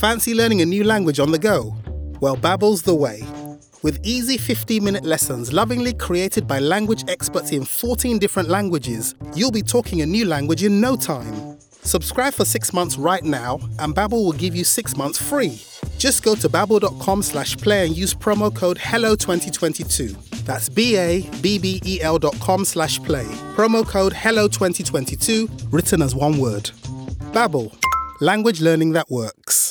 Fancy learning a new language on the go? Well, Babbel's the way. With easy 15-minute lessons lovingly created by language experts in 14 different languages, you'll be talking a new language in no time. Subscribe for 6 months right now, and Babbel will give you 6 months free. Just go to babbel.com/play and use promo code HELLO2022. That's BABBEL.com/play. Promo code HELLO2022, written as one word. Babbel, language learning that works.